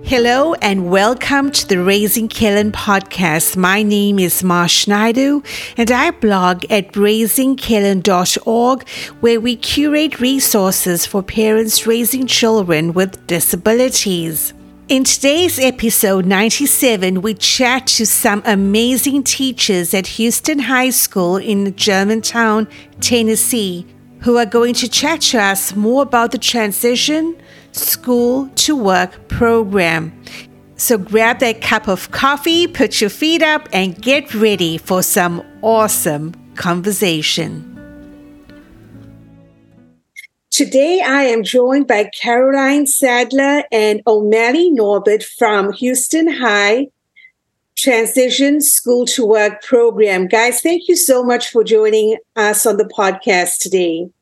Hello and welcome to the Raising Kellen podcast. My name is Marsh Naidu and I blog at raisingkellen.org, where we curate resources for parents raising children with disabilities. In today's episode 97, we chat to some amazing teachers at Houston High School in Germantown, Tennessee, who are going to chat to us more about the transition school to work program. So grab that cup of coffee, put your feet up, and get ready for some awesome conversation. Today, I am joined by Caroline Sadler and O'Malley Norbert from Houston High Transition School to Work program. Guys, thank you so much for joining us on the podcast today.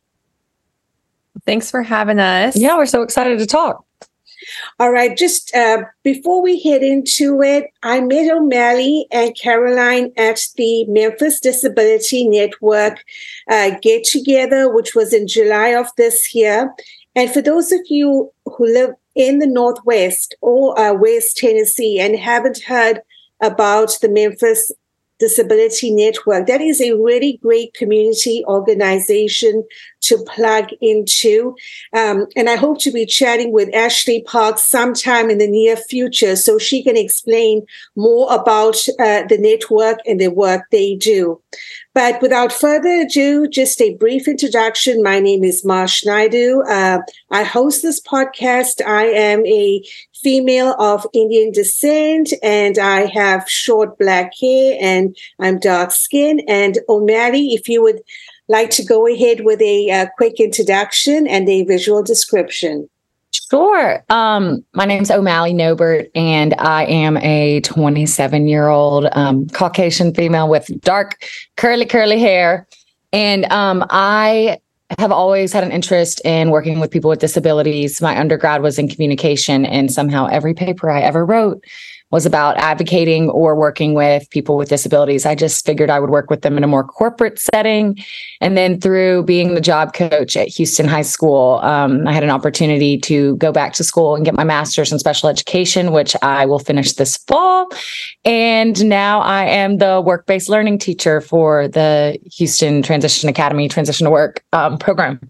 Thanks for having us. Yeah, we're so excited to talk. All right, just before we head into it, I met O'Malley and Caroline at the Memphis Disability Network get-together, which was in July of this year. And for those of you who live in the Northwest or West Tennessee and haven't heard about the Memphis Disability Network, that is a really great community organization to plug into. And I hope to be chatting with Ashley Parks sometime in the near future so she can explain more about the network and the work they do. But without further ado, just a brief introduction. My name is Marsh Naidu. I host this podcast. I am a female of Indian descent, and I have short black hair, and I'm dark skinned. And O'Malley, if you would like to go ahead with a quick introduction and a visual description. Sure. My name's O'Malley Norbert, and I am a 27-year-old Caucasian female with dark, curly hair. And I have always had an interest in working with people with disabilities. My undergrad was in communication, and somehow every paper I ever wrote was about advocating or working with people with disabilities. I just figured I would work with them in a more corporate setting. And then through being the job coach at Houston High School, I had an opportunity to go back to school and get my master's in special education, which I will finish this fall. And now I am the work-based learning teacher for the Houston Transition Academy Transition to Work program.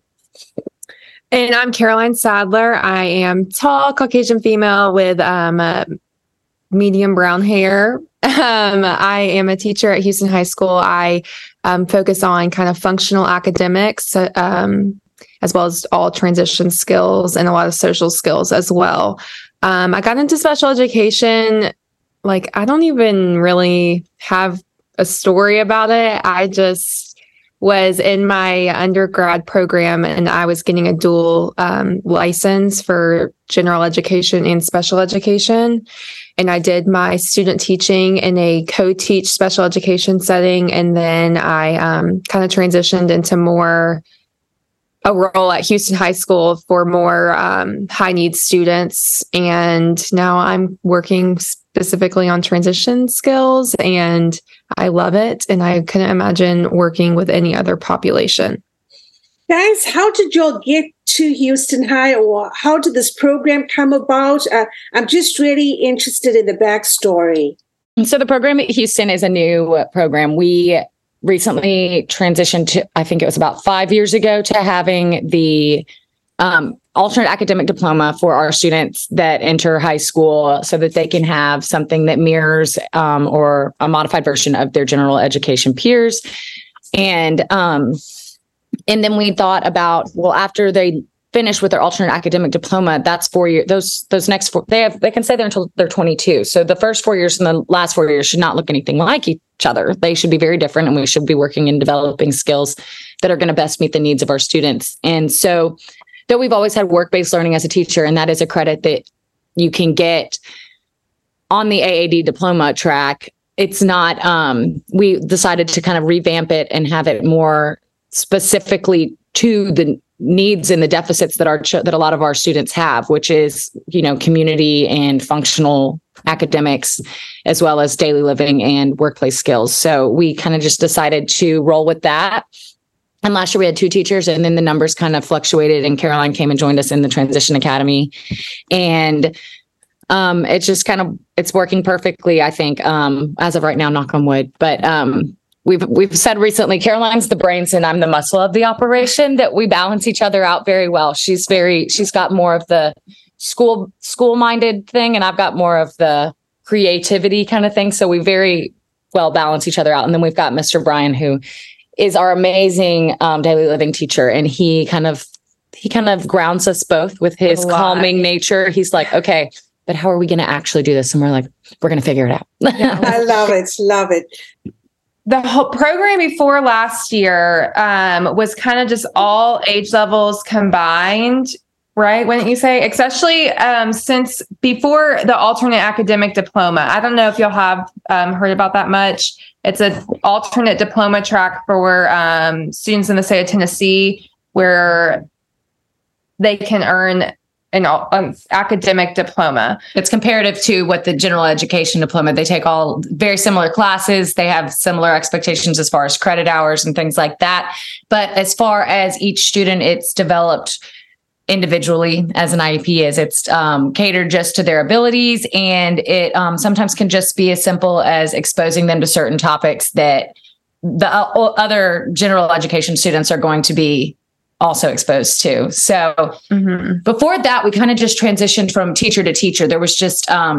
And I'm Caroline Sadler. I am tall, Caucasian female with medium brown hair. I am a teacher at Houston High School. I focus on kind of functional academics, as well as all transition skills and a lot of social skills as well. I got into special education. I don't even really have a story about it. I just was in my undergrad program and I was getting a dual license for general education and special education. And I did my student teaching in a co-teach special education setting. And then I kind of transitioned into a role at Houston High School for more high needs students. And now I'm working specifically on transition skills, and I love it. And I couldn't imagine working with any other population. Guys, how did y'all get to Houston High, or how did this program come about? I'm just really interested in the backstory. So the program at Houston is a new program. We recently transitioned to, I think it was about 5 years ago, to having the alternate academic diploma for our students that enter high school so that they can have something that mirrors or a modified version of their general education peers. And then we thought about, well, after they finish with their alternate academic diploma, that's 4 years. Those next four, they can stay there until they're 22. So the first 4 years and the last 4 years should not look anything like each other. They should be very different, and we should be working and developing skills that are going to best meet the needs of our students. And so, though we've always had work-based learning as a teacher, and that is a credit that you can get on the AAD diploma track, it's not. We decided to kind of revamp it and have it more specifically to the needs and the deficits that that a lot of our students have, which is, community and functional academics, as well as daily living and workplace skills. So we kind of just decided to roll with that. And last year we had 2 teachers, and then the numbers kind of fluctuated, and Caroline came and joined us in the Transition Academy. And It's just it's working perfectly, I think, as of right now, knock on wood. But we've said recently, Caroline's the brains and I'm the muscle of the operation, that we balance each other out very well. She's got more of the school minded thing, and I've got more of the creativity kind of thing. So we very well balance each other out. And then we've got Mr. Brian, who is our amazing daily living teacher, and he kind of grounds us both with his calming nature. He's like, okay, but how are we going to actually do this? And we're like, we're going to figure it out. I love it. Love it. The whole program before last year was kind of just all age levels combined, right? Wouldn't you say? Especially since before the alternate academic diploma. I don't know if you'll have heard about that much. It's an alternate diploma track for students in the state of Tennessee, where they can earn an academic diploma. It's comparative to what the general education diploma. They take all very similar classes. They have similar expectations as far as credit hours and things like that. But as far as each student, it's developed individually as an IEP is. It's catered just to their abilities. And it sometimes can just be as simple as exposing them to certain topics that the other general education students are going to be also exposed to. So before that, we kind of just transitioned from teacher to teacher. There was just, I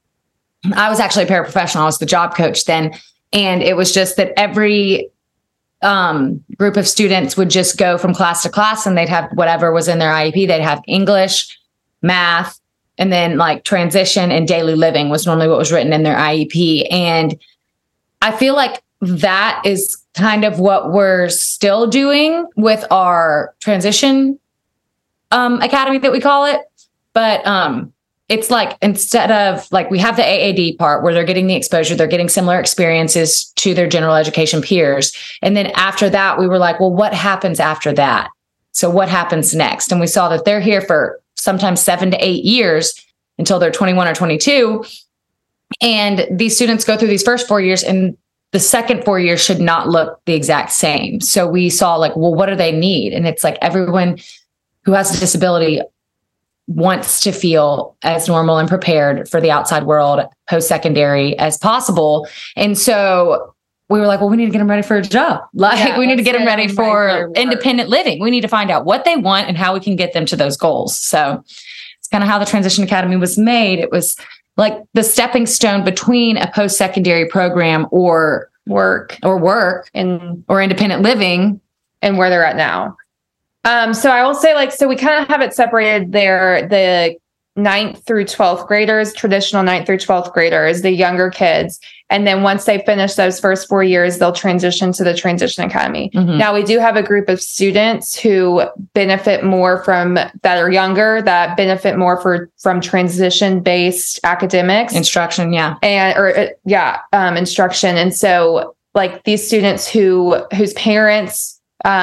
was actually a paraprofessional. I was the job coach then. And it was just that every group of students would just go from class to class, and they'd have whatever was in their IEP. They'd have English, math, and then like transition and daily living was normally what was written in their IEP. And I feel like that is kind of what we're still doing with our transition academy that we call it. But it's like, instead of like, we have the AAD part where they're getting the exposure, they're getting similar experiences to their general education peers. And then after that, we were like, well, what happens after that? So what happens next? And we saw that they're here for sometimes 7 to 8 years until they're 21 or 22. And these students go through these first 4 years, and the second 4 years should not look the exact same. So we saw like, well, what do they need? And it's like everyone who has a disability wants to feel as normal and prepared for the outside world post-secondary as possible. And so we were like, well, we need to get them ready for a job. We need to get them ready for independent living. We need to find out what they want and how we can get them to those goals. So it's kind of how the Transition Academy was made. It was like the stepping stone between a post-secondary program or work or independent living and where they're at now. So I will say, like, so we kind of have it separated there, the 9th through 12th graders, traditional 9th through 12th graders, the younger kids. And then once they finish those first 4 years, they'll transition to the Transition Academy. Mm-hmm. Now, we do have a group of students who benefit more that are younger, that benefit more from transition-based academics. Instruction, yeah. Instruction. And so, like, these students whose parents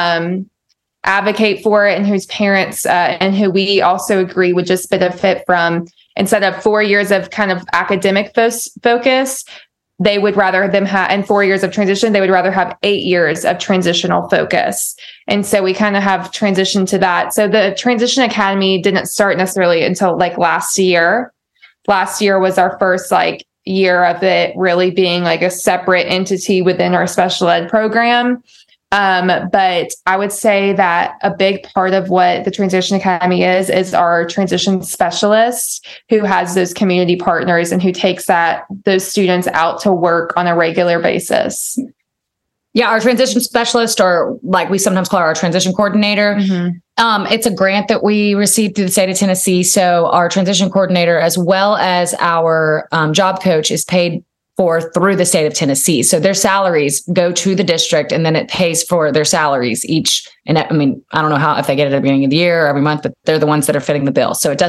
advocate for it, and whose parents and who we also agree would just benefit from, instead of 4 years of kind of academic focus, they would rather them have, and 4 years of transition, they would rather have 8 years of transitional focus. And so we kind of have transitioned to that. So the Transition Academy didn't start necessarily until like last year. Last year was our first like year of it really being like a separate entity within our special ed program. But I would say that a big part of what the Transition Academy is our transition specialist, who has those community partners and who takes those students out to work on a regular basis. Yeah, our transition specialist, or like we sometimes call her, our transition coordinator. Mm-hmm. It's a grant that we received through the state of Tennessee. So our transition coordinator, as well as our job coach, is paid for through the state of Tennessee. So their salaries go to the district, and then it pays for their salaries each. And I mean, I don't know if they get it at the beginning of the year or every month, but they're the ones that are fitting the bill. So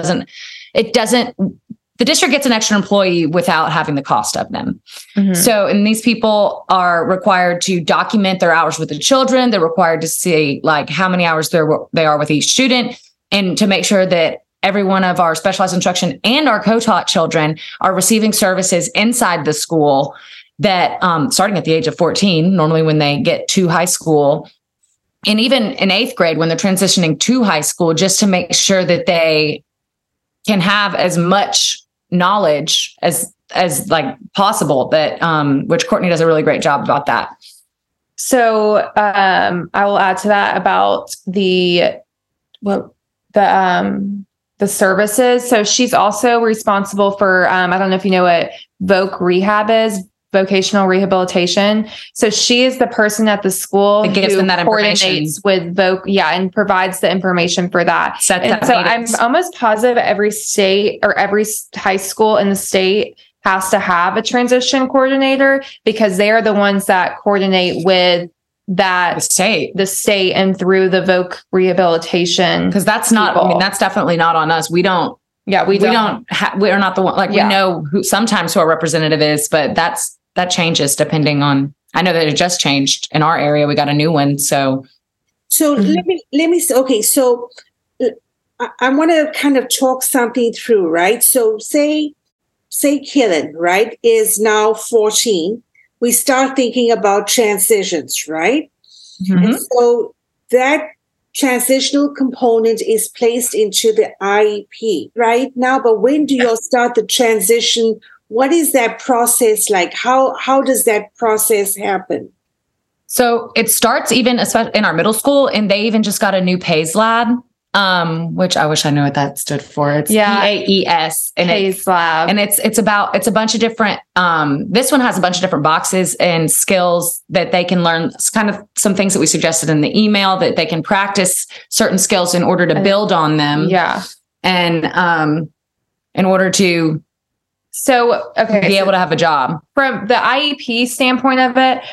the district gets an extra employee without having the cost of them. Mm-hmm. So, and these people are required to document their hours with the children. They're required to see like how many hours they are with each student, and to make sure that every one of our specialized instruction and our co-taught children are receiving services inside the school that, starting at the age of 14, normally when they get to high school, and even in 8th grade when they're transitioning to high school, just to make sure that they can have as much knowledge as like possible, that which Courtney does a really great job about that. So I will add to that about the services. So she's also responsible for, I don't know if you know what VOC rehab is, vocational rehabilitation. So she is the person at the school that gives them that coordinates with VOC, and provides the information for that. So I'm almost positive every state or every high school in the state has to have a transition coordinator, because they are the ones that coordinate with the state and through the VOC rehabilitation. Because that's definitely not on us. We're not the one, we know who our representative is, but that changes depending on, I know that it just changed in our area. We got a new one. So let me okay. So I want to kind of talk something through, right? So say Killen, right, is now 14. We start thinking about transitions, right? Mm-hmm. And so that transitional component is placed into the IEP right now. But when do you start the transition? What is that process like? How does that process happen? So it starts even especially in our middle school, and they even just got a new PACE lab, which I wish I knew what that stood for. It's PAES, and PACE lab, and it's a bunch of different. This one has a bunch of different boxes and skills that they can learn. It's kind of some things that we suggested in the email, that they can practice certain skills in order to build on them. Yeah, and in order to be able to have a job. From the IEP standpoint of it,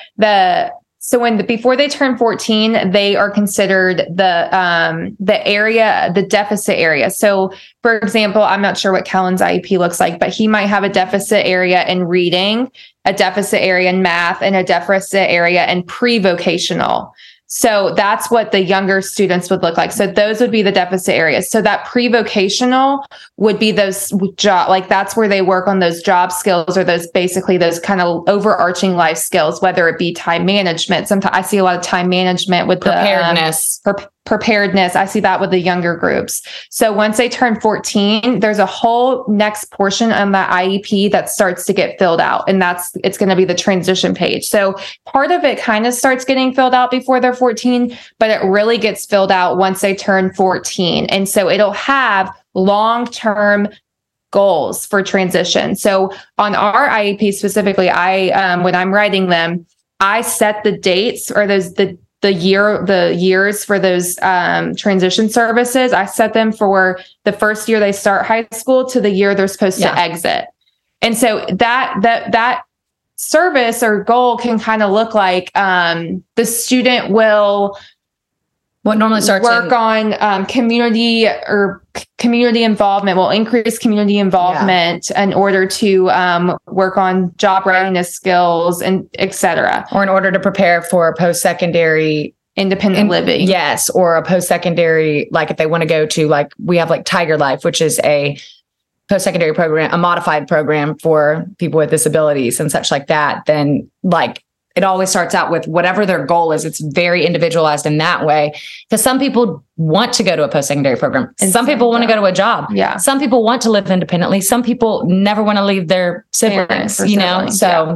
before they turn 14, they are considered the area, the deficit area. So, for example, I'm not sure what Kellen's IEP looks like, but he might have a deficit area in reading, a deficit area in math, and a deficit area in pre-vocational. So that's what the younger students would look like. So those would be the deficit areas. So that pre-vocational would be those that's where they work on those job skills, or those kind of overarching life skills, whether it be time management. Sometimes I see a lot of time management with preparedness. Preparedness. I see that with the younger groups. So once they turn 14, there's a whole next portion on the IEP that starts to get filled out. And it's going to be the transition page. So part of it kind of starts getting filled out before they're 14, but it really gets filled out once they turn 14. And so it'll have long-term goals for transition. So on our IEP specifically, when I'm writing them, I set the dates, or the years for those transition services. I set them for the first year they start high school to the year they're supposed to exit. And so that service or goal can kind of look like the student will what normally starts work on community involvement, will increase community involvement in order to work on job readiness skills and et cetera. Or in order to prepare for post-secondary independent living. Yes. Or a post-secondary, like if they want to go to, we have Tiger Life, which is a post-secondary program, a modified program for people with disabilities and such like that. Then it always starts out with whatever their goal is. It's very individualized in that way, because some people want to go to a post-secondary program. And some people want to go to a job. Yeah. Some people want to live independently. Some people never want to leave their siblings, So. Yeah.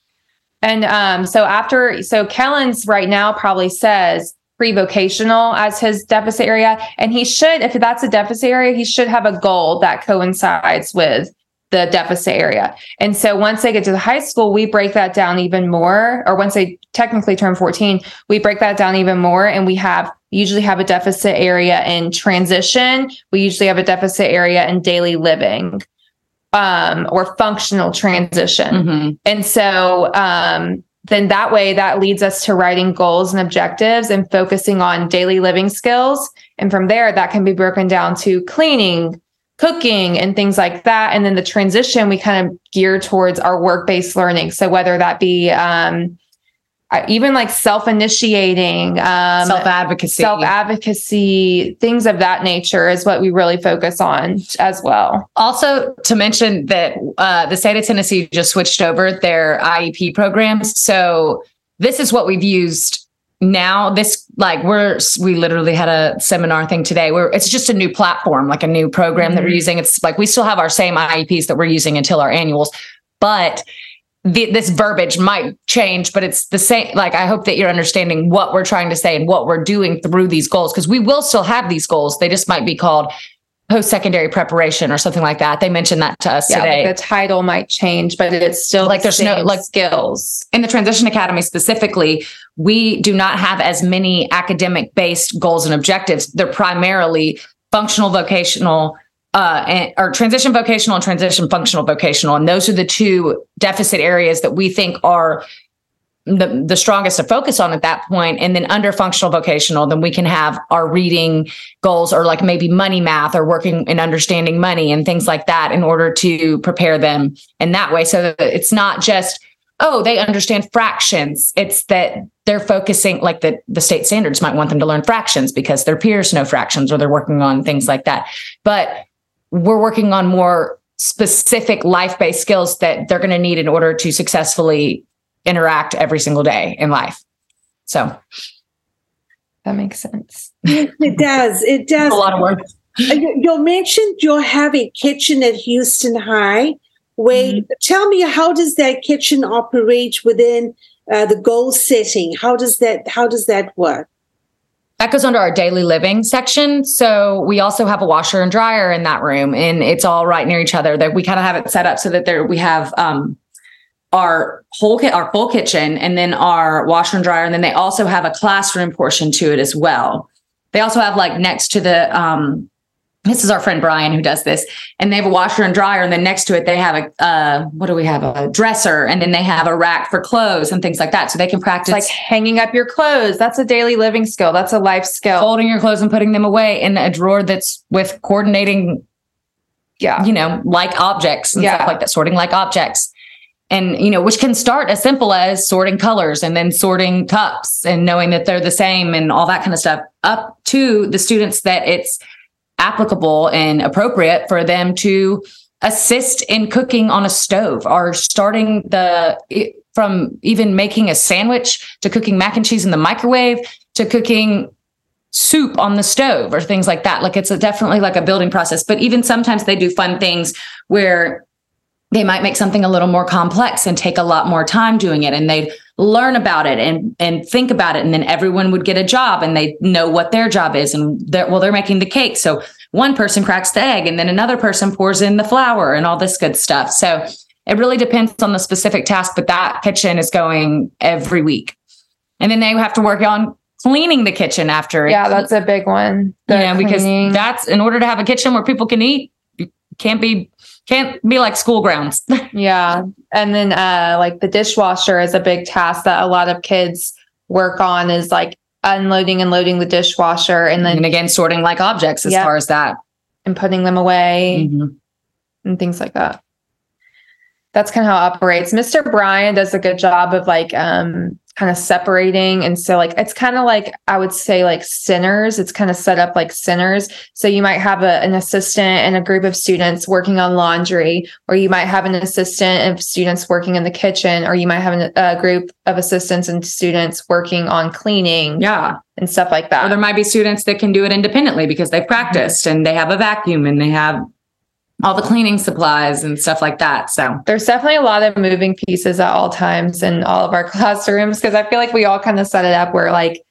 And so Kellen's right now probably says pre-vocational as his deficit area. And he should, if that's a deficit area, he should have a goal that coincides with the deficit area. And so once they get to the high school, we break that down even more, or once they technically turn 14, we break that down even more. And we usually have a deficit area in transition. We usually have a deficit area in daily living, or functional transition. Mm-hmm. And so, then that way that leads us to writing goals and objectives and focusing on daily living skills. And from there, that can be broken down to cleaning, cooking, and things like that. And then the transition, we kind of gear towards our work-based learning. So whether that be even self-initiating, self-advocacy, things of that nature is what we really focus on as well. Also, to mention that the state of Tennessee just switched over their IEP programs. So this is what we've used now. This like we literally had a seminar thing today where it's just a new platform, like a new program that we're using. It's like, we still have our same IEPs that we're using until our annuals, but this verbiage might change, but it's the same. Like, I hope that you're understanding what we're trying to say and what we're doing through these goals, because we will still have these goals. They just might be called post-secondary preparation or something like that. They mentioned that to us today. Like the title might change, but it's still like there's no like skills. In the Transition Academy specifically, we do not have as many academic based goals and objectives. They're primarily functional vocational, or transition vocational and transition functional vocational. And those are the two deficit areas that we think are the strongest to focus on at that point. And then under functional vocational, then we can have our reading goals, or like maybe money math, or working and understanding money and things like that, in order to prepare them in that way. So that it's not just, oh, they understand fractions. It's that they're focusing, like the state standards might want them to learn fractions because their peers know fractions, or they're working on things like that. But we're working on more specific life-based skills that they're going to need in order to successfully interact every single day in life. So that makes sense. It does. It does. A lot of work. You mentioned you have a kitchen at Houston High. Tell me, how does that kitchen operate within the goal setting? How does that work? That goes under our daily living section. So we also have a washer and dryer in that room, and it's all right near each other. That we kind of have it set up so that we have our full kitchen, and then our washer and dryer. And then they also have a classroom portion to it as well. They also have, like, next to the, this is our friend Brian who does this, and they have a washer and dryer. And then next to it, they have a dresser, and then they have a rack for clothes and things like that. So they can practice, like, hanging up your clothes. That's a daily living skill. That's a life skill. Folding your clothes and putting them away in a drawer that's with coordinating, like objects and stuff like that, sorting like objects. And, which can start as simple as sorting colors and then sorting cups and knowing that they're the same and all that kind of stuff, up to the students that it's applicable and appropriate for them to assist in cooking on a stove, or starting from even making a sandwich to cooking mac and cheese in the microwave to cooking soup on the stove or things like that. Like, it's definitely like a building process. But even sometimes they do fun things where they might make something a little more complex and take a lot more time doing it. And they'd learn about it and think about it. And then everyone would get a job, and they know what their job is. And they're making the cake. So one person cracks the egg, and then another person pours in the flour and all this good stuff. So it really depends on the specific task, but that kitchen is going every week. And then they have to work on cleaning the kitchen after. Yeah, that's a big one. Because that's, in order to have a kitchen where people can eat, can't be like school grounds. Yeah. And then like the dishwasher is a big task that a lot of kids work on, is like unloading and loading the dishwasher, and then again sorting like objects as far as that, and putting them away and things like that. That's kind of how it operates. Mr. Brian does a good job of like kind of separating. And so like, it's kind of like, I would say like centers. It's kind of set up like centers. So you might have an assistant and a group of students working on laundry, or you might have an assistant of students working in the kitchen, or you might have a group of assistants and students working on cleaning. Yeah. And stuff like that. Or there might be students that can do it independently because they've practiced and they have a vacuum and they have all the cleaning supplies and stuff like that. So there's definitely a lot of moving pieces at all times in all of our classrooms, because I feel like we all kind of set it up where like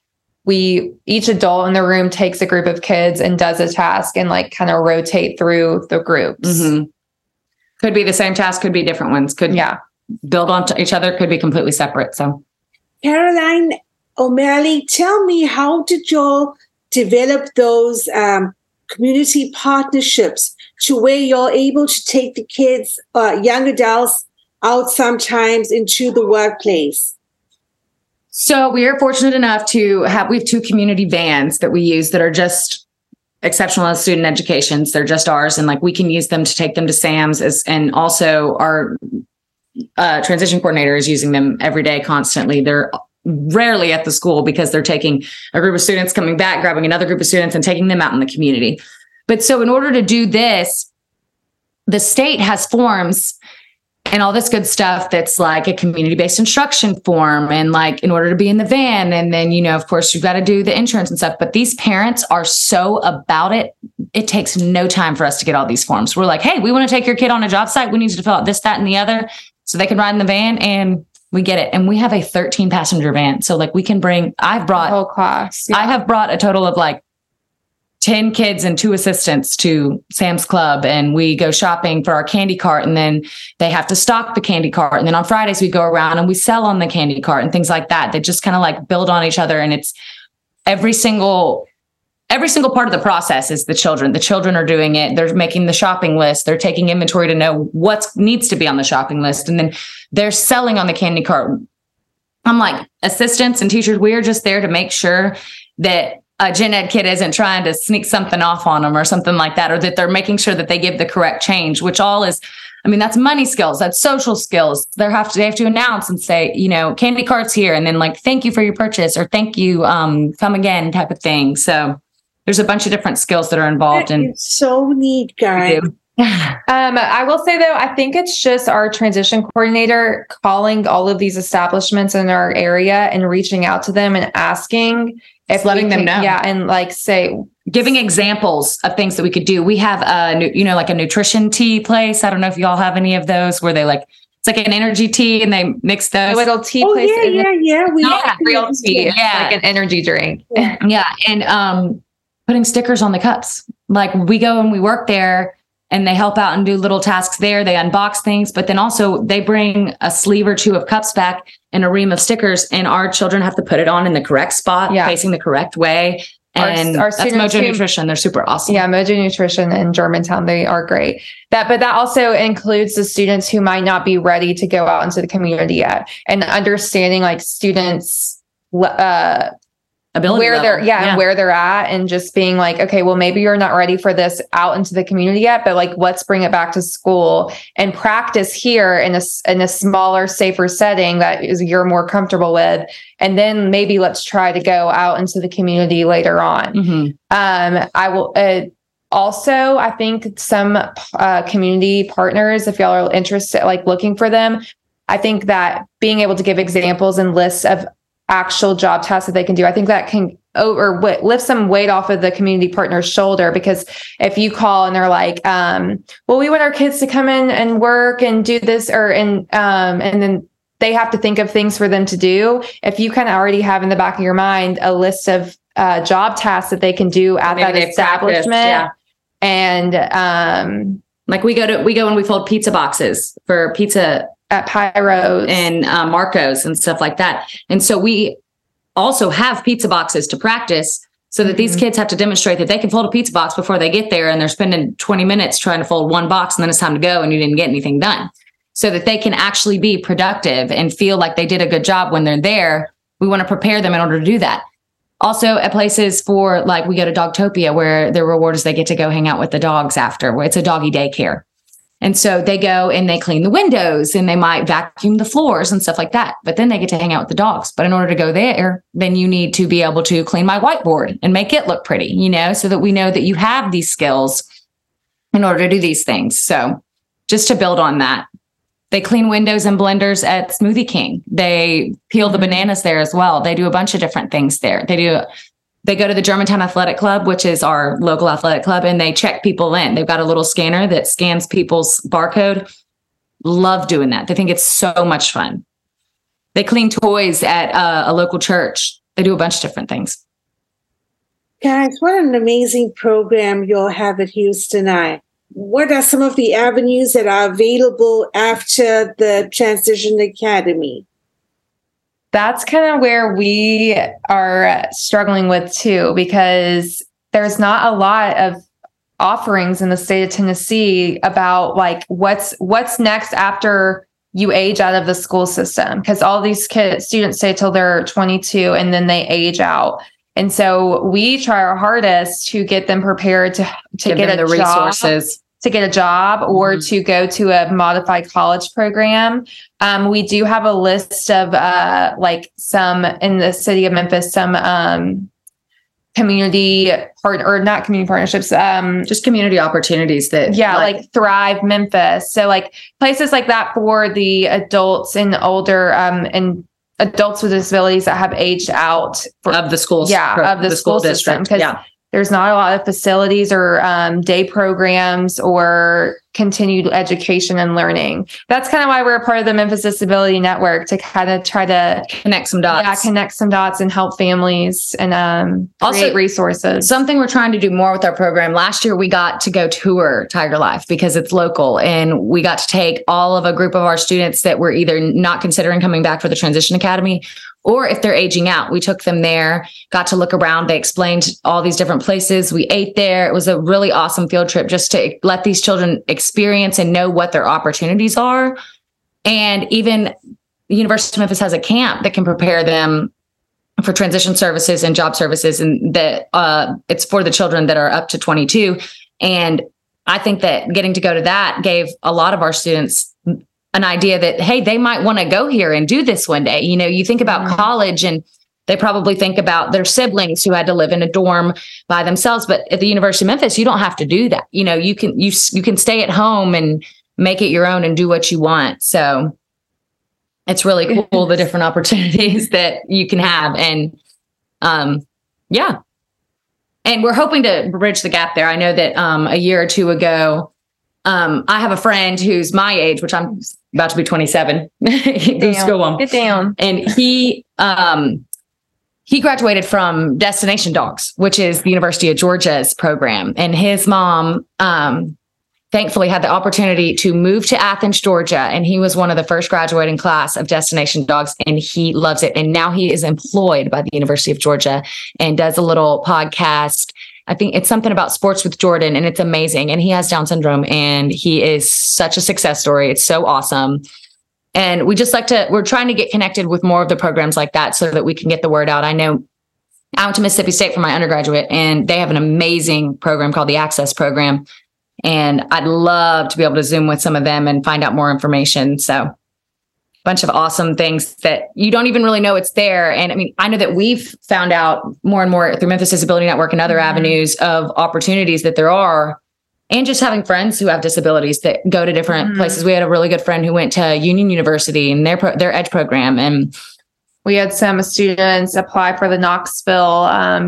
each adult in the room takes a group of kids and does a task and like kind of rotate through the groups. Mm-hmm. Could be the same task, could be different ones, could build on each other, could be completely separate. So Caroline O'Malley, tell me, how did you develop those community partnerships to where you're able to take the kids, young adults, out sometimes into the workplace? So we are fortunate enough we have 2 community vans that we use that are just exceptional as student educations. They're just ours. And like, we can use them to take them to Sam's, and also our transition coordinator is using them every day constantly. They're rarely at the school because they're taking a group of students, coming back, grabbing another group of students and taking them out in the community. But so in order to do this, the state has forms and all this good stuff that's like a community-based instruction form and like in order to be in the van. And then, of course, you've got to do the insurance and stuff. But these parents are so about it. It takes no time for us to get all these forms. We're like, hey, we want to take your kid on a job site. We need you to fill out this, that, and the other so they can ride in the van, and we get it. And we have a 13 passenger van. So like we can bring, I've brought the whole class. Yeah. I have brought a total of like 10 kids and 2 assistants to Sam's Club, and we go shopping for our candy cart, and then they have to stock the candy cart. And then on Fridays we go around and we sell on the candy cart and things like that. They just kind of like build on each other. And it's every single part of the process is the children. The children are doing it. They're making the shopping list. They're taking inventory to know what needs to be on the shopping list. And then they're selling on the candy cart. I'm like, assistants and teachers, we are just there to make sure that a gen ed kid isn't trying to sneak something off on them or something like that, or that they're making sure that they give the correct change, which all is, that's money skills, that's social skills. They have to announce and say, candy cart's here. And then like, thank you for your purchase, or thank you, come again type of thing. So there's a bunch of different skills that are involved. And so neat, guys. I will say though, I think it's just our transition coordinator calling all of these establishments in our area and reaching out to them and asking if letting them know. Yeah. And like giving examples of things that we could do. We have like a nutrition tea place. I don't know if y'all have any of those where they like, it's like an energy tea and they mix those. A little tea place. Yeah. We have real tea. Yeah. Like an energy drink. Yeah. And putting stickers on the cups. Like we go and we work there, and they help out and do little tasks there. They unbox things, but then also they bring a sleeve or 2 of cups back and a ream of stickers, and our children have to put it on in the correct spot, facing the correct way. And that's Mojo Nutrition. They're super awesome. Yeah, Mojo Nutrition in Germantown. They are great. But that also includes the students who might not be ready to go out into the community yet, and understanding like students' ability where level. And where they're at, and just being like, okay, well, maybe you're not ready for this out into the community yet, but like, let's bring it back to school and practice here in a smaller, safer setting that is you're more comfortable with. And then maybe let's try to go out into the community later on. Mm-hmm. I will also, I think some community partners, if y'all are interested, like looking for them, I think that being able to give examples and lists of actual job tasks that they can do, I think that can lift some weight off of the community partner's shoulder. Because if you call and they're like, well, we want our kids to come in and work and do this, and then they have to think of things for them to do. If you kind of already have in the back of your mind a list of job tasks that they can do at that establishment, and like we go and we fold pizza boxes for pizza at Pyros and Marco's and stuff like that. And so we also have pizza boxes to practice so that these kids have to demonstrate that they can fold a pizza box before they get there, and they're spending 20 minutes trying to fold one box and then it's time to go and you didn't get anything done, so that they can actually be productive and feel like they did a good job when they're there. We want to prepare them in order to do that. Also at places for like, we go to Dogtopia, where the reward is they get to go hang out with the dogs after, where it's a doggy daycare. And so they go and they clean the windows and they might vacuum the floors and stuff like that. But then they get to hang out with the dogs. But in order to go there, then you need to be able to clean my whiteboard and make it look pretty, so that we know that you have these skills in order to do these things. So just to build on that, they clean windows and blenders at Smoothie King. They peel the bananas there as well. They do a bunch of different things there. They go to the Germantown Athletic Club, which is our local athletic club, and they check people in. They've got a little scanner that scans people's barcode. Love doing that. They think it's so much fun. They clean toys at a local church. They do a bunch of different things. Guys, what an amazing program you'll have at Houston I. What are some of the avenues that are available after the Transition Academy? That's kind of where we are struggling with too, because there's not a lot of offerings in the state of Tennessee about like what's next after you age out of the school system, because all these students stay till they're 22 and then they age out. And so we try our hardest to get them prepared to get the resources. To get a job or to go to a modified college program. We do have a list of like some in the city of Memphis, some community not community partnerships, just community opportunities that like Thrive Memphis. So like places like that for the adults and older and adults with disabilities that have aged out of the schools. Yeah, of the school system. Because there's not a lot of facilities or day programs or continued education and learning. That's kind of why we're a part of the Memphis Disability Network, to kind of try to connect some dots. Yeah, connect some dots and help families and create resources. Something we're trying to do more with our program. Last year, we got to go tour Tiger Life because it's local, and we got to take all of a group of our students that were either not considering coming back for the Transition Academy, or if they're aging out. We took them there, got to look around. They explained all these different places. We ate there. It was a really awesome field trip just to let these children experience and know what their opportunities are. And even the University of Memphis has a camp that can prepare them for transition services and job services. And that it's for the children that are up to 22. And I think that getting to go to that gave a lot of our students an idea that, hey, they might want to go here and do this one day. You know, you think about college and they probably think about their siblings who had to live in a dorm by themselves. But at the University of Memphis, you don't have to do that. You know, you can stay at home and make it your own and do what you want. So it's really cool, the different opportunities that you can have. And yeah. And we're hoping to bridge the gap there. I know that a year or two ago, I have a friend who's my age, which I'm about to be 27. Get down. And he graduated from Destination Dogs, which is the University of Georgia's program. And his mom, thankfully had the opportunity to move to Athens, Georgia. And he was one of the first graduating class of Destination Dogs, and he loves it. And now he is employed by the University of Georgia and does a little podcast. I think it's something about sports with Jordan, and it's amazing. And he has Down syndrome, and he is such a success story. It's so awesome. And we're trying to get connected with more of the programs like that so that we can get the word out. I know I went to Mississippi State for my undergraduate, and they have an amazing program called the Access Program. And I'd love to be able to Zoom with some of them and find out more information. So a bunch of awesome things that you don't even really know it's there. And I mean, I know that we've found out more and more through Memphis Disability Network and other avenues of opportunities that there are, and just having friends who have disabilities that go to different places. We had a really good friend who went to Union University and their EDGE program. And we had some students apply for the Knoxville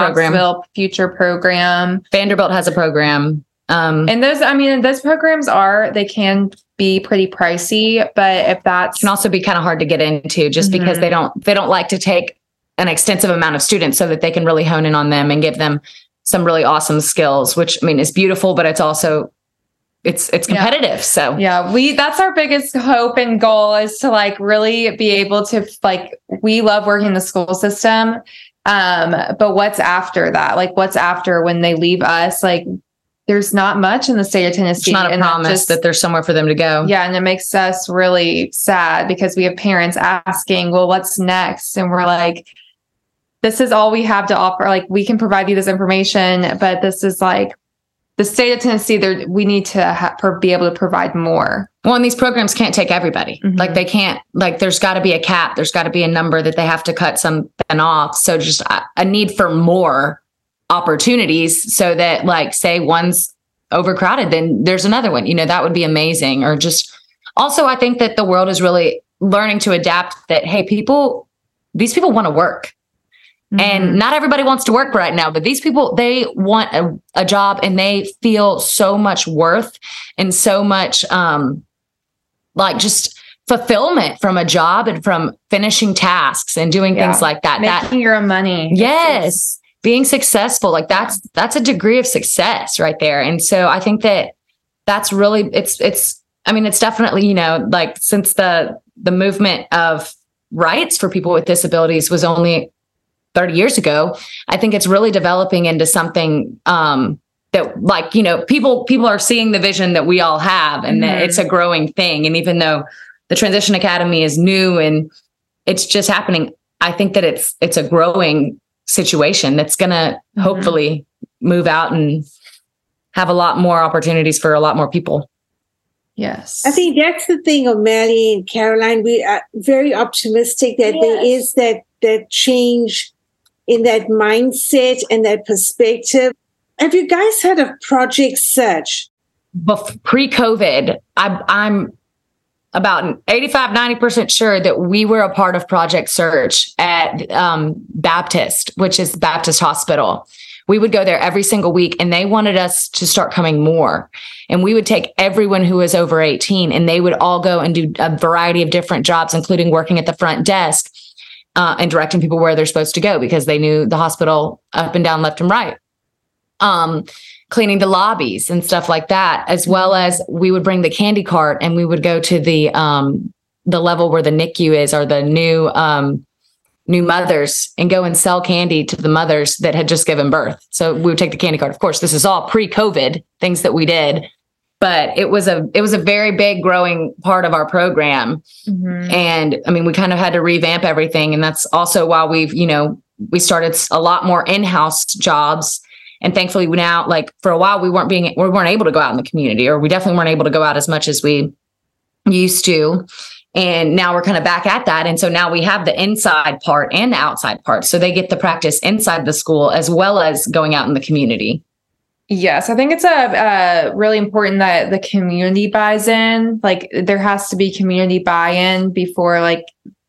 Future program. Vanderbilt has a program. And those programs they can be pretty pricey, but if that's can also be kind of hard to get into just because they don't like to take an extensive amount of students so that they can really hone in on them and give them some really awesome skills, which I mean is beautiful, but it's also it's competitive. Yeah. So that's our biggest hope and goal is to like really be able to we love working in the school system. But what's after that? Like what's after when they leave us? Like there's not much in the state of Tennessee. It's not a promise that there's somewhere for them to go. Yeah. And it makes us really sad because we have parents asking, well, what's next? And we're like, this is all we have to offer. Like we can provide you this information, but this is like the state of Tennessee, we need to be able to provide more. Well, and these programs can't take everybody. Like they can't, there's got to be a cap. There's got to be a number that they have to cut something off. So just a need for more opportunities so that say one's overcrowded, then there's another one, that would be amazing. Or just also, I think that the world is really learning to adapt that, hey, these people want to work. And not everybody wants to work right now, but these people, they want a job and they feel so much worth and so much just fulfillment from a job and from finishing tasks and doing things like that. Making your own money. Yes. Being successful, that's a degree of success right there. And so I think that's really, it's definitely, since the movement of rights for people with disabilities was only 30 years ago, I think it's really developing into something that people are seeing the vision that we all have and that it's a growing thing. And even though the Transition Academy is new and it's just happening, I think that it's a growing situation that's going to hopefully move out and have a lot more opportunities for a lot more people. Yes. I think that's the thing, O'Malley and Caroline. We are very optimistic that there is that change in that mindset and that perspective. Have you guys heard of Project Search? Pre-COVID, I'm about 85, 90% sure that we were a part of Project Search at Baptist, which is Baptist Hospital. We would go there every single week, and they wanted us to start coming more. And we would take everyone who was over 18, and they would all go and do a variety of different jobs, including working at the front desk and directing people where they're supposed to go, because they knew the hospital up and down, left and right. Cleaning the lobbies and stuff like that, as well as we would bring the candy cart, and we would go to the level where the NICU is, or the new mothers, and go and sell candy to the mothers that had just given birth. So we would take the candy cart. Of course, this is all pre-COVID things that we did, but it was a very big growing part of our program. Mm-hmm. And I mean, we kind of had to revamp everything. And that's also why we started a lot more in-house jobs. And thankfully now, like for a while, we weren't able to go out in the community, or we definitely weren't able to go out as much as we used to. And now we're kind of back at that. And so now we have the inside part and the outside part. So they get the practice inside the school as well as going out in the community. Yes, I think it's really important that the community buys in. Like there has to be community buy-in before like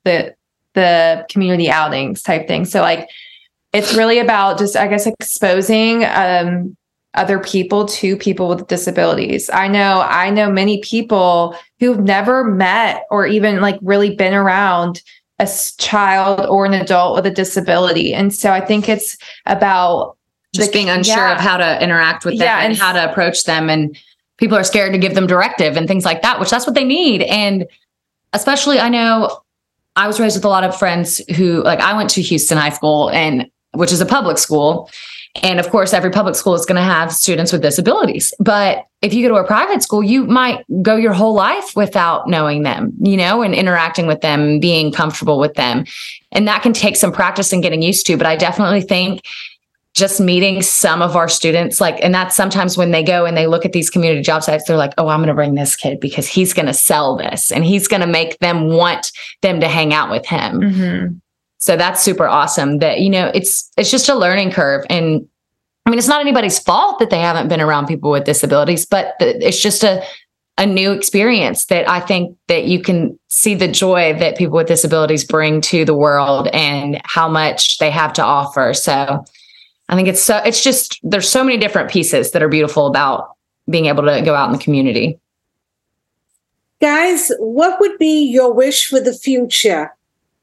the community outings type thing. So like, it's really about just, I guess, exposing other people to people with disabilities. I know many people who've never met or even like really been around a child or an adult with a disability. And so I think it's about just being unsure of how to interact with them and how to approach them. And people are scared to give them directive and things like that, which that's what they need. And especially, I know I was raised with a lot of friends who, like, I went to Houston High School, which is a public school. And of course, every public school is going to have students with disabilities. But if you go to a private school, you might go your whole life without knowing them, and interacting with them and being comfortable with them. And that can take some practice and getting used to. But I definitely think just meeting some of our students, and that's sometimes when they go and they look at these community job sites, they're like, oh, I'm going to bring this kid because he's going to sell this and he's going to make them want them to hang out with him. Mm-hmm. So that's super awesome that, it's just a learning curve. And I mean, it's not anybody's fault that they haven't been around people with disabilities, but it's just a new experience that I think that you can see the joy that people with disabilities bring to the world and how much they have to offer. So I think it's just, there's so many different pieces that are beautiful about being able to go out in the community. Guys, what would be your wish for the future?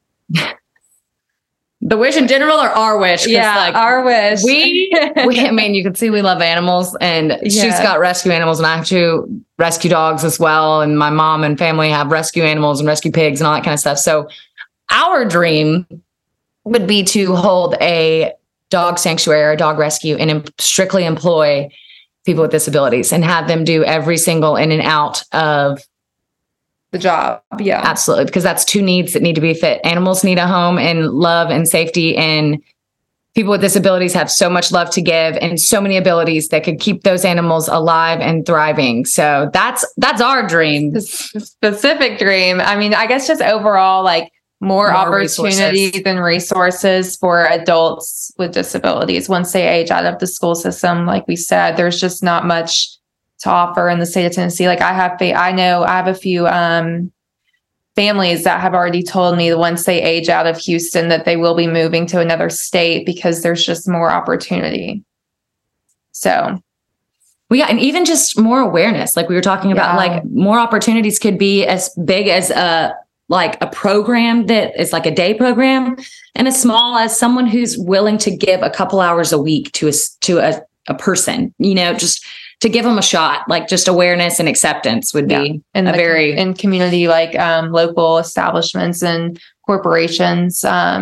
The wish in general, or our wish? Yeah, our wish. I mean, you can see we love animals, and she's got rescue animals, and I have 2 rescue dogs as well. And my mom and family have rescue animals and rescue pigs and all that kind of stuff. So our dream would be to hold a dog sanctuary or a dog rescue and strictly employ people with disabilities and have them do every single in and out of the job. Yeah, absolutely. Because that's 2 needs that need to be fit. Animals need a home and love and safety, and people with disabilities have so much love to give and so many abilities that could keep those animals alive and thriving. So that's our dream. The specific dream. I mean, I guess just overall, like more opportunities and resources for adults with disabilities. Once they age out of the school system, like we said, there's just not much to offer in the state of Tennessee. Like I have a few families that have already told me that once they age out of Houston that they will be moving to another state because there's just more opportunity. So and even just more awareness, like we were talking about, like more opportunities could be as big as a program that is like a day program, and as small as someone who's willing to give a couple hours a week to a person, just to give them a shot. Like just awareness and acceptance would be in community, like local establishments and corporations,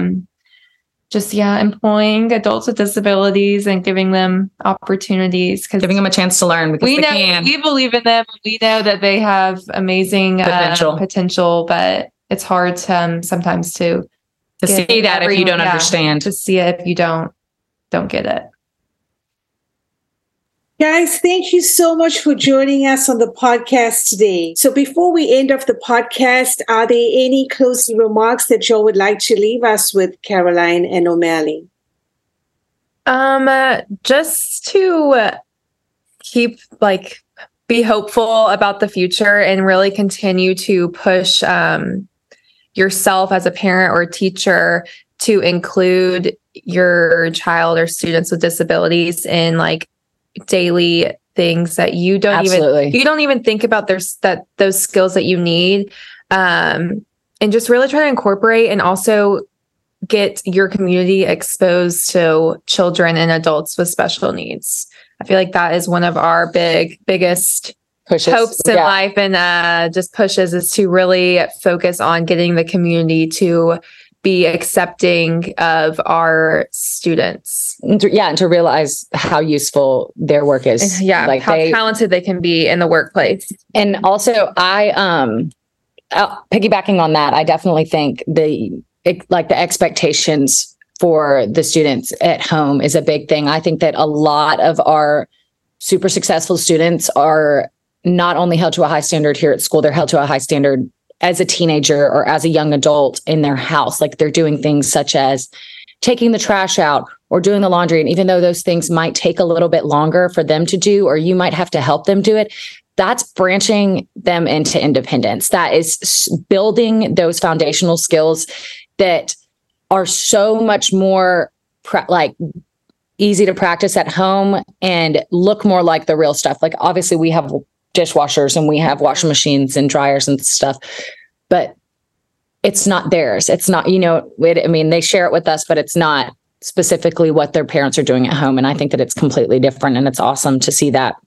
employing adults with disabilities and giving them opportunities, giving them a chance to learn, because we believe in them. We know that they have amazing potential, but it's hard to sometimes to see that if you don't understand, to see it if you don't get it. Guys, thank you so much for joining us on the podcast today. So before we end off the podcast, are there any closing remarks that y'all would like to leave us with, Caroline and O'Malley? Just to keep be hopeful about the future and really continue to push yourself as a parent or teacher to include your child or students with disabilities in daily things that you don't even think about those skills that you need, and just really try to incorporate and also get your community exposed to children and adults with special needs. I feel like that is one of our biggest pushes, hopes in life, and just pushes, is to really focus on getting the community to be accepting of our students. And to realize how useful their work is. Yeah, how talented they can be in the workplace. And also, piggybacking on that, I definitely think the expectations for the students at home is a big thing. I think that a lot of our super successful students are not only held to a high standard here at school, they're held to a high standard as a teenager or as a young adult in their house. They're doing things such as taking the trash out or doing the laundry. And even though those things might take a little bit longer for them to do, or you might have to help them do it, that's branching them into independence. That is building those foundational skills that are so much more easy to practice at home and look more like the real stuff. Obviously we have dishwashers and we have washing machines and dryers and stuff, but it's not theirs. It's not, they share it with us, but it's not specifically what their parents are doing at home. And I think that it's completely different, and it's awesome to see that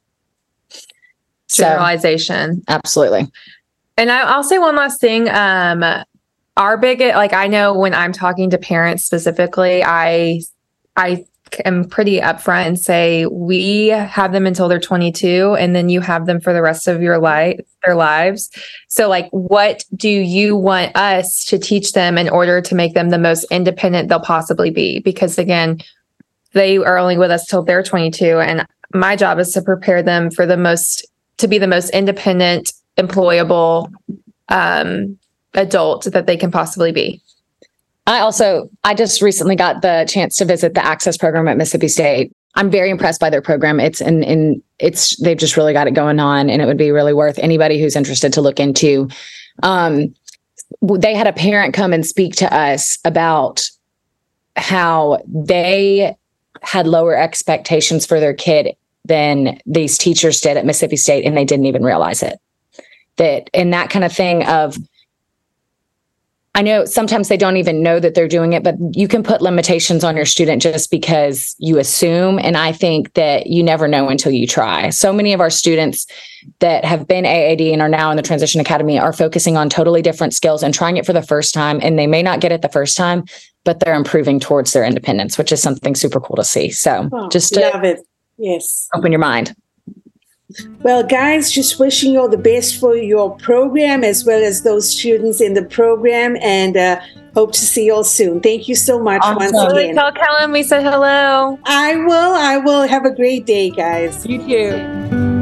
generalization. Absolutely. And I'll say one last thing. Our biggest, I know when I'm talking to parents specifically, I am pretty upfront and say, we have them until they're 22, and then you have them for the rest of their lives. So what do you want us to teach them in order to make them the most independent they'll possibly be? Because again, they are only with us till they're 22. And my job is to prepare them for to be the most independent, employable, adult that they can possibly be. I just recently got the chance to visit the Access program at Mississippi State. I'm very impressed by their program. They've just really got it going on, and it would be really worth anybody who's interested to look into. They had a parent come and speak to us about how they had lower expectations for their kid than these teachers did at Mississippi State, and they didn't even realize it. That kind of thing of, I know sometimes they don't even know that they're doing it, but you can put limitations on your student just because you assume. And I think that you never know until you try. So many of our students that have been AAD and are now in the Transition Academy are focusing on totally different skills and trying it for the first time. And they may not get it the first time, but they're improving towards their independence, which is something super cool to see. So just love it. Yes. Open your mind. Well, guys, just wishing you all the best for your program as well as those students in the program, and hope to see you all soon. Thank you so much once again. Tell Kellen we said hello. I will. Have a great day, guys. You too.